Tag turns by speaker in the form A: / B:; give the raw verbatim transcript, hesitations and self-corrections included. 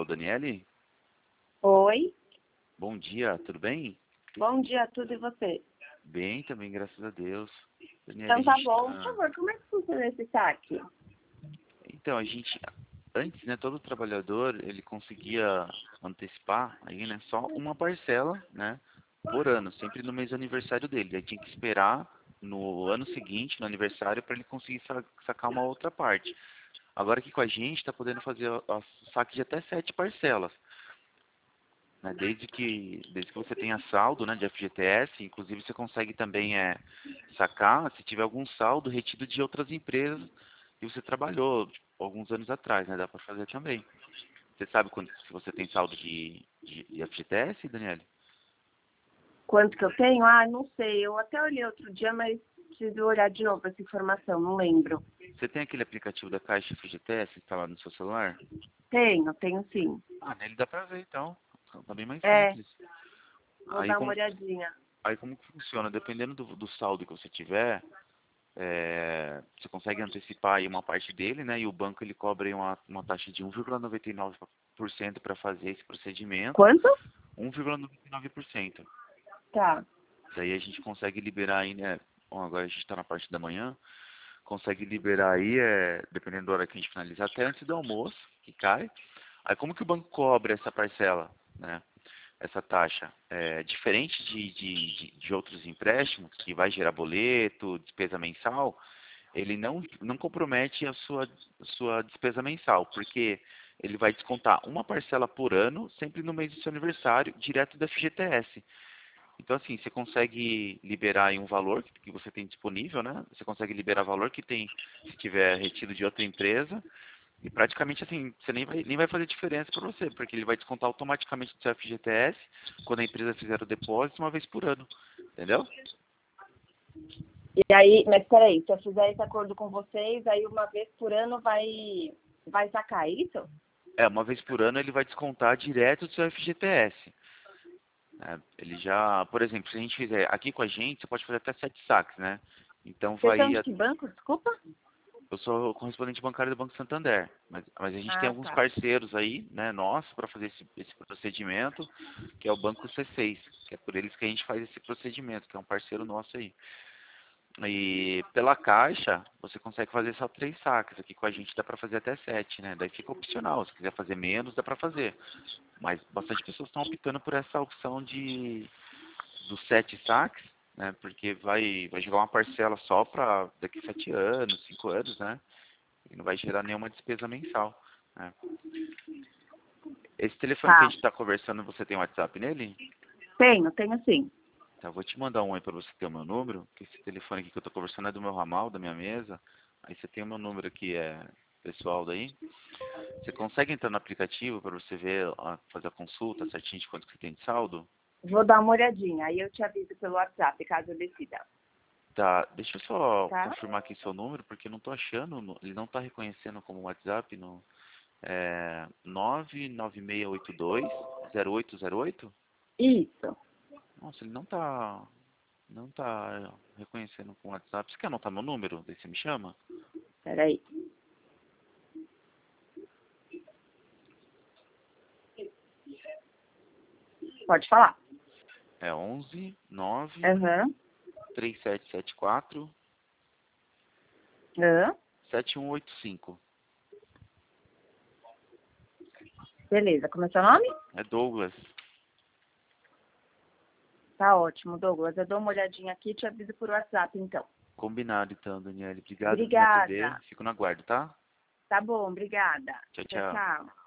A: Alô, Daniele?
B: Oi,
A: Bom dia, tudo bem?
B: bom dia, tudo e você?
A: Bem também, graças a Deus. Daniele,
B: Então
A: a
B: tá
A: gente
B: bom. Por
A: tá...
B: favor, como é que funciona esse saque?
A: Então, a gente, antes, né, todo trabalhador, ele conseguia antecipar aí, né, só uma parcela, né, por ano, sempre no mês do aniversário dele. Aí tinha que esperar no ano seguinte, no aniversário, para ele conseguir sa- sacar uma outra parte. Agora aqui com a gente, está podendo fazer o o saque de até sete parcelas. Né, desde que desde que você tenha saldo, né, de F G T S, inclusive você consegue também é, sacar se tiver algum saldo retido de outras empresas que você trabalhou tipo, alguns anos atrás, né, dá para fazer também. Você sabe quando, se você tem saldo de, de, de F G T S, Daniele?
B: Quanto que eu tenho? Ah, não sei. Eu até olhei outro dia, mas preciso olhar de novo essa informação, não lembro.
A: Você tem aquele aplicativo da Caixa F G T S instalado no seu celular?
B: Tenho, tenho sim.
A: Ah, nele dá para ver então. Então tá bem mais
B: É,
A: simples.
B: vou
A: Aí
B: dar uma
A: como,
B: olhadinha.
A: aí como que funciona? Dependendo do, do saldo que você tiver, é, você consegue antecipar aí uma parte dele, né? E o banco ele cobra aí uma, uma taxa de um vírgula noventa e nove por cento para fazer esse procedimento.
B: Quanto?
A: um vírgula noventa e nove por cento.
B: Tá.
A: Daí a gente consegue liberar aí, né? Bom, agora a gente está na parte da manhã, consegue liberar aí, é, dependendo da hora que a gente finalizar, até antes do almoço, que cai. Aí como que o banco cobra essa parcela, né? Essa taxa? É, diferente de, de, de, de outros empréstimos, que vai gerar boleto, despesa mensal, ele não, não compromete a sua, a sua despesa mensal, porque ele vai descontar uma parcela por ano, sempre no mês do seu aniversário, direto da F G T S. Então, assim, você consegue liberar aí um valor que que você tem disponível, né? Você consegue liberar valor que tem, se tiver retido de outra empresa, e praticamente, assim, você nem vai, nem vai fazer diferença para você, porque ele vai descontar automaticamente do seu F G T S quando a empresa fizer o depósito uma vez por ano, entendeu?
B: E aí, mas peraí, se eu fizer esse acordo com vocês, aí uma vez por ano vai, vai sacar isso?
A: É, uma vez por ano ele vai descontar direto do seu F G T S. Né? Ele já, por exemplo, se a gente fizer aqui com a gente, você pode fazer até sete saques, né? Então
B: Vocês
A: vai
B: são
A: ir
B: de
A: a-
B: que banco, desculpa?
A: eu sou correspondente bancário do Banco Santander, mas, mas a gente tem
B: Ah,
A: alguns
B: tá.
A: parceiros aí, né, nossos, para fazer esse, esse procedimento, que é o Banco C seis, que é por eles que a gente faz esse procedimento, que é um parceiro nosso aí. E pela Caixa, você consegue fazer só três saques. Aqui com a gente dá para fazer até sete, né? Daí fica opcional. Se quiser fazer menos, dá para fazer. Mas bastante pessoas estão optando por essa opção de dos sete saques, né? Porque vai, vai gerar uma parcela só para daqui sete anos, cinco anos, né? E não vai gerar nenhuma despesa mensal, né? Esse telefone que a
B: Tá.
A: gente está conversando, você tem WhatsApp nele?
B: Tenho, tenho sim.
A: Tá, eu vou te mandar um aí para você ter o meu número, que esse telefone aqui que eu estou conversando é do meu ramal, da minha mesa. Aí você tem o meu número aqui, é pessoal daí. Você consegue entrar no aplicativo para você ver, ó, fazer a consulta certinho de quanto que você tem de saldo?
B: Vou dar uma olhadinha, aí eu te aviso pelo WhatsApp, caso eu decida.
A: Tá, deixa eu só
B: Tá?
A: confirmar aqui seu número, porque eu não tô achando, no- ele não tá reconhecendo como WhatsApp no é, nove nove seis oito dois zero oito zero oito.
B: Isso.
A: Nossa, ele não tá, não tá reconhecendo com WhatsApp. Você quer anotar meu número? Daí você me chama?
B: Peraí. Pode falar.
A: É onze nove
B: Aham.
A: três sete sete quatro
B: Aham.
A: sete um oito cinco.
B: Beleza. Como é seu nome?
A: É Douglas.
B: Tá ótimo, Douglas. Eu dou uma olhadinha aqui e te aviso por WhatsApp, então.
A: Combinado então, Daniele. Obrigado por me atender.
B: Obrigada.
A: Fico no aguardo, tá?
B: Tá bom, obrigada.
A: Tchau,
B: Tchau,
A: tchau.
B: tchau.